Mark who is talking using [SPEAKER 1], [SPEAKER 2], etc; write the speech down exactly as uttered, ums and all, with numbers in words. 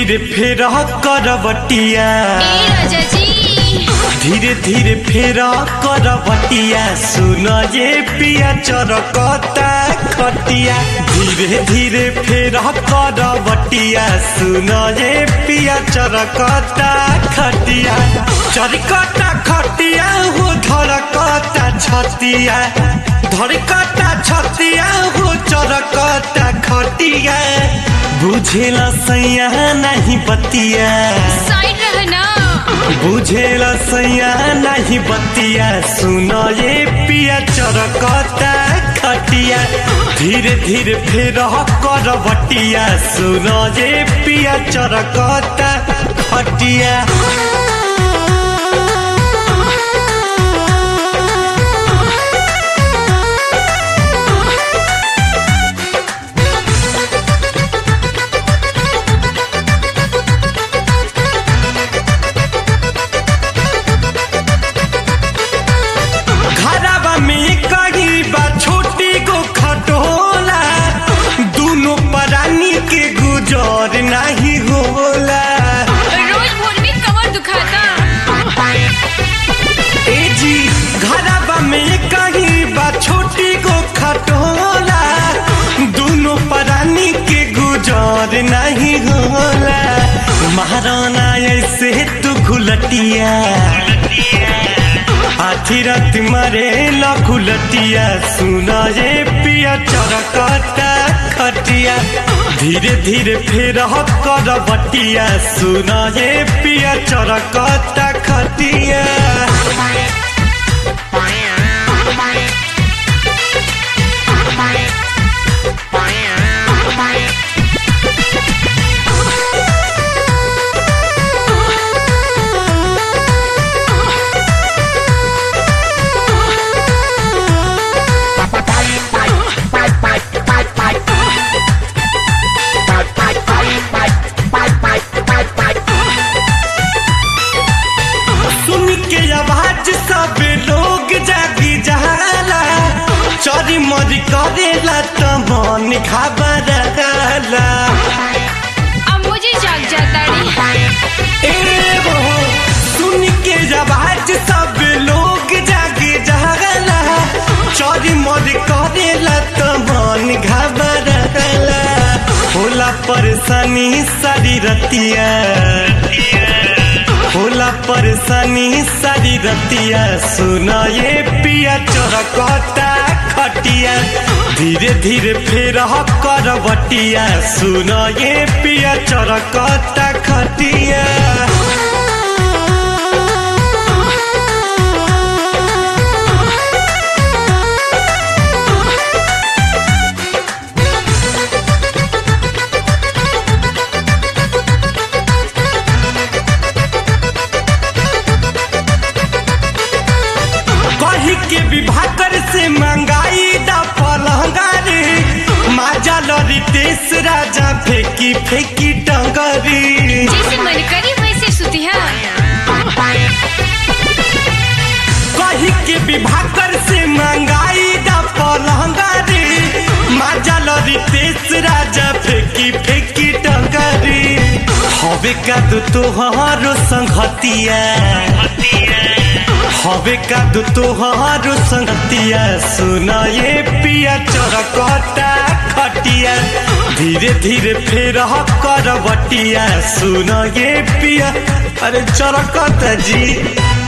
[SPEAKER 1] धीरे फेर करवटिया
[SPEAKER 2] ए राजा जी
[SPEAKER 1] धीरे धीरे फेर करवटिया सुन ये पिया चरकता खटिया धीरे धीरे फेर करवटिया सुन ये पिया चरकता खटिया चरकता खटिया हो धरकता छतिया धरकता छतिया हो चरकता खटिया बुझेला सैया नहीं बतिया
[SPEAKER 2] साइड रहना
[SPEAKER 1] बुझेला सैया नहीं बतिया सुन ये पिया चरकता खटिया धीरे धीरे फेर करवटिया सुन ये पिया चरकता खटिया गुजर नहीं होला
[SPEAKER 2] रोज भोर में कमर दुखाता
[SPEAKER 1] ए जी घरवा में कहीं बा छोटी को खटोला दोनों प्राणी के गुजर नहीं होला महाराना ऐसे तू घुलटिया आधी रात मरे लखुलटिया सुना ये पिया चरकता खटिया धीरे धीरे फेर करवटिया सुना ये पिया चरकता खटिया सब लोग जागी जाला चोरी मोरी करेला तो मन घबराला
[SPEAKER 2] अब मुझे जाग जाता
[SPEAKER 1] ए वो सुन के आवाज सब लोग जागी जाला चोरी मोरी करेला तो मन घबराला होला परेशानी सारी रतिया होला परेशानी सारी रतिया सुना ये पिया चरकता खटिया धीरे धीरे फेर करवटिया सुना ये पिया चरकता खटिया के विभाकर से मंगाई दा पलंगा रे माजा लड़ी देश राजा फेंकी फेंकी डंगरी
[SPEAKER 2] जैसे मन करी वैसे सुतिया
[SPEAKER 1] कही के विभाकर से मंगाई दा पलंगा रे माजा लड़ी देश राजा फेंकी फेंकी डंगरी हवे का दो तोहारो संगतिया हवे का दो तोहारो संगतिया सुना ये पिया चरकता खटिया धीरे धीरे फेर करवटिया सुना ये पिया अरे चरकता जी।